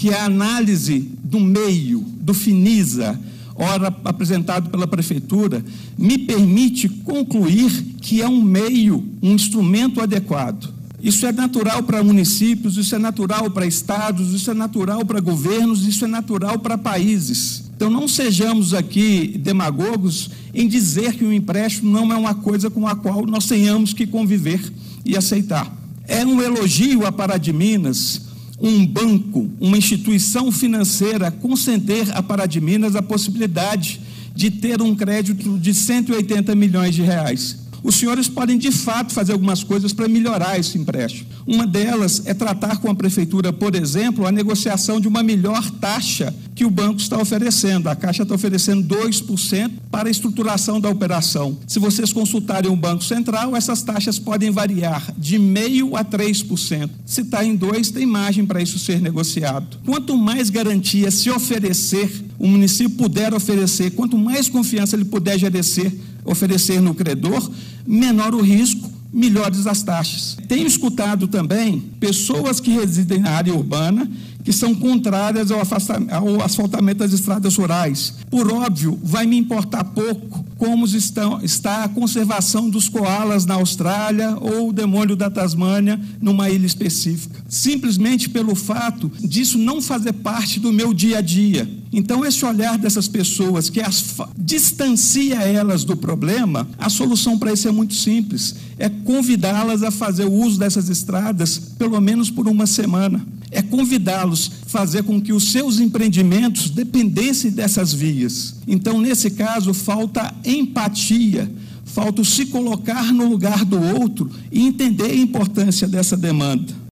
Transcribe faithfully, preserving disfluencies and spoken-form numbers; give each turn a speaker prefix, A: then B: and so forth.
A: que a análise do meio, do FINISA, ora apresentado pela Prefeitura, me permite concluir que é um meio, um instrumento adequado. Isso é natural para municípios, isso é natural para estados, isso é natural para governos, isso é natural para países. Então, não sejamos aqui demagogos em dizer que o empréstimo não é uma coisa com a qual nós tenhamos que conviver e aceitar. É um elogio à Paradiminas, um banco, uma instituição financeira conceder à Paradiminas a possibilidade de ter um crédito de cento e oitenta milhões de reais. Os senhores podem, de fato, fazer algumas coisas para melhorar esse empréstimo. Uma delas é tratar com a Prefeitura, por exemplo, a negociação de uma melhor taxa que o banco está oferecendo. A Caixa está oferecendo dois por cento para a estruturação da operação. Se vocês consultarem o Banco Central, essas taxas podem variar de zero vírgula cinco por cento a três por cento. Se está em dois, tem margem para isso ser negociado. Quanto mais garantia se oferecer, o município puder oferecer, quanto mais confiança ele puder gerecer, oferecer no credor, menor o risco, melhores as taxas. Tenho escutado também pessoas que residem na área urbana que são contrárias ao, ao asfaltamento das estradas rurais. Por óbvio, vai me importar pouco como estão, está a conservação dos koalas na Austrália ou o demônio da Tasmânia numa ilha específica. Simplesmente pelo fato disso não fazer parte do meu dia a dia. Então, esse olhar dessas pessoas que as, distancia elas do problema, a solução para isso é muito simples. É convidá-las a fazer o uso dessas estradas pelo menos por uma semana. É convidá-los a fazer com que os seus empreendimentos dependessem dessas vias. Então, nesse caso, falta empatia, falta se colocar no lugar do outro e entender a importância dessa demanda.